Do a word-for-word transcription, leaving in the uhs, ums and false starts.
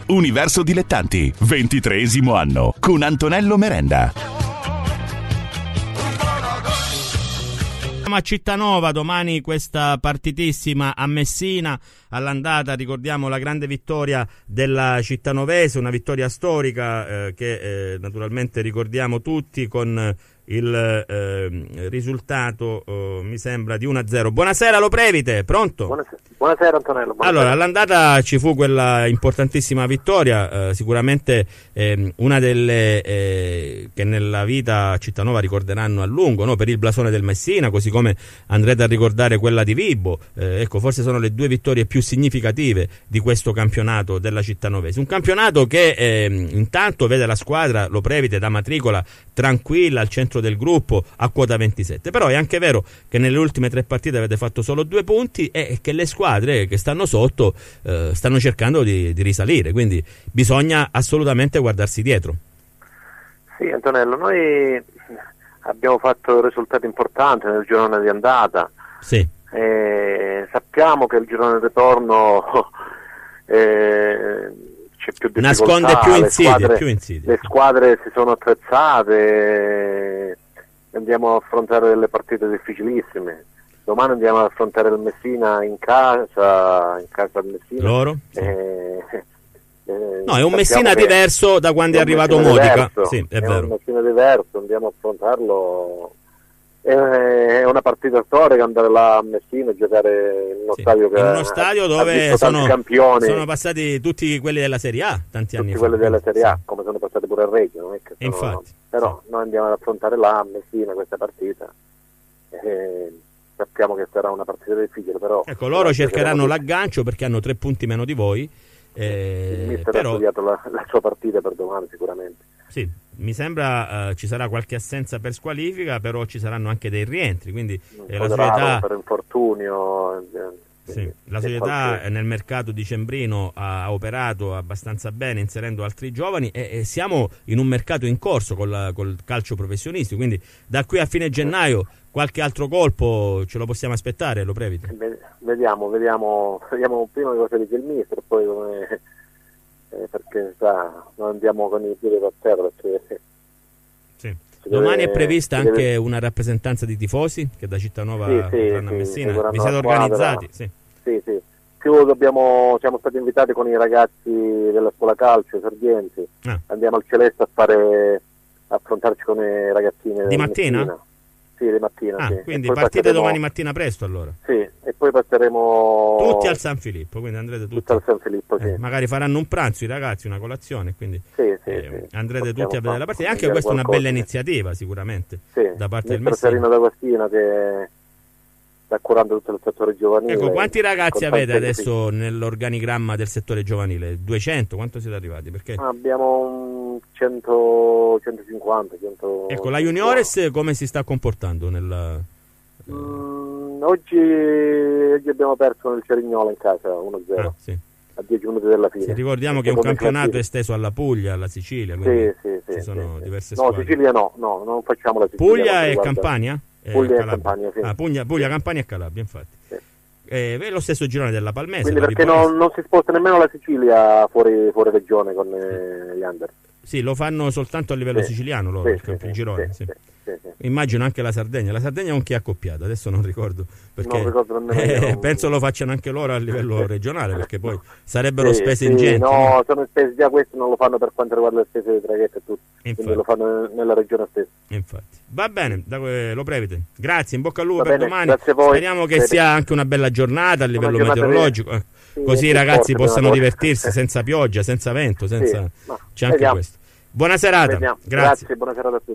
Universo Dilettanti, ventitreesimo anno, con Antonello Merenda. A Cittanova domani questa partitissima a Messina. All'andata ricordiamo la grande vittoria della cittanovese, una vittoria storica eh, che eh, naturalmente ricordiamo tutti, con il eh, risultato eh, mi sembra di uno a zero. Buonasera Lo Previte, pronto? Buonasera, buonasera Antonello. Buonasera. Allora, all'andata ci fu quella importantissima vittoria, eh, sicuramente eh, una delle eh, che nella vita a Cittanova ricorderanno a lungo, no? Per il blasone del Messina, così come andrete a ricordare quella di Vibo. Eh, ecco, forse sono le due vittorie più significative di questo campionato della cittanovese. Un campionato che eh, intanto vede la squadra Lo Previte da matricola tranquilla al centro del gruppo a quota ventisette, però è anche vero che nelle ultime tre partite avete fatto solo due punti e che le squadre che stanno sotto eh, stanno cercando di, di risalire, quindi bisogna assolutamente guardarsi dietro. Sì Antonello, noi abbiamo fatto risultati importanti nel girone di andata. Sì. Eh, sappiamo che il girone di ritorno eh, c'è più difficoltà, nasconde più insidie, le squadre, più insidie. Le squadre si sono attrezzate, eh, andiamo a affrontare delle partite difficilissime. Domani andiamo ad affrontare il Messina in casa, in casa del Messina. Loro? Sì. Eh, eh, no, è un Messina diverso da quando è, è arrivato Modica. Sì, è, è vero. un Messina diverso, andiamo a affrontarlo. È una partita storica andare là a Messina e giocare in uno sì, stadio che in uno stadio dove sono, campioni, sono passati tutti quelli della Serie A tanti tutti anni quelli fa. della Serie A, sì. come sono passati pure a Reggio, non è che sono, infatti, però sì. Noi andiamo ad affrontare là a Messina questa partita e sappiamo che sarà una partita difficile, però ecco, loro cercheranno l'aggancio perché hanno tre punti meno di voi. Eh, il mister però... ha studiato la, la sua partita per domani sicuramente. Sì, mi sembra uh, ci sarà qualche assenza per squalifica, però ci saranno anche dei rientri, quindi eh, la società per infortunio eh, sì, la società qualche... nel mercato dicembrino ha operato abbastanza bene inserendo altri giovani e, e siamo in un mercato in corso con la, col calcio professionistico, quindi da qui a fine gennaio qualche altro colpo ce lo possiamo aspettare, Lo Previte? Vediamo, vediamo, vediamo prima cosa dice il mister, poi come, eh, perché sa, non andiamo con i piedi per terra. Perché, sì. Domani deve, è prevista anche deve... una rappresentanza di tifosi che da Cittanova sì, sì, andranno sì, a Messina. Vi siete squadra, organizzati? Sì, sì. sì. Più dobbiamo, siamo stati invitati con i ragazzi della scuola calcio, Sorgenti. Ah. Andiamo al Celeste a fare a affrontarci con i ragazzini di mattina? Messina. Sì, di mattina. Ah, sì. quindi partite passeremo... domani mattina presto allora? Sì, e poi passeremo tutti al San Filippo, quindi andrete tutti, tutti al San Filippo, sì. eh, magari faranno un pranzo i ragazzi, una colazione, quindi sì, sì, eh, sì. andrete Possiamo tutti a vedere la partita. Anche questa questa è una qualcosa, bella sì. iniziativa sicuramente sì. da parte del Messina. Messina D'Agostino che sta curando tutto il settore giovanile. Ecco, quanti ragazzi avete adesso nell'organigramma del settore giovanile? duecento? Quanto siete arrivati? Perché abbiamo un cento, centocinquanta, cento... Ecco, la Juniores come si sta comportando nella... Mm, oggi, oggi abbiamo perso nel Cerignola in casa uno a zero. Ah, sì. A dieci minuti della fine. Sì, ricordiamo che è un campionato esteso alla Puglia, alla Sicilia, quindi sì, sì, sì, ci sono sì, diverse no, squadre. No, Sicilia no, no, non facciamo la Sicilia. Puglia e Campania? Puglia e Campania, sì. Ah, Puglia, Puglia, Campania e Calabria, infatti. Sì. Eh, è lo stesso girone della Palmese. Quindi perché non, non si sposta nemmeno la Sicilia fuori, fuori regione con eh, gli under. Sì, lo fanno soltanto a livello sì. siciliano loro, sì, il, camp- sì, il girone. Sì, sì. Sì, sì, sì. Immagino anche la Sardegna. La Sardegna con chi è accoppiata? Adesso non ricordo. Perché non ricordo nemmeno eh, io, non... penso lo facciano anche loro a livello regionale, perché poi sarebbero sì, spese sì, ingenti. No, no, sono spese già queste, non lo fanno per quanto riguarda le spese di traghetto e tutto. Infatti. Quindi lo fanno nella regione stessa. Infatti. Va bene, da, eh, Lo Previte. Grazie, in bocca al lupo Va per bene, domani. grazie a voi. Speriamo che Bene. sia anche una bella giornata a livello giornata meteorologico. Eh, sì, così i ragazzi forte, possano forte. divertirsi senza pioggia, senza vento, senza... Sì, c'è anche vediamo. questo. Buona serata. Vediamo. Grazie. Grazie, buona serata a tutti.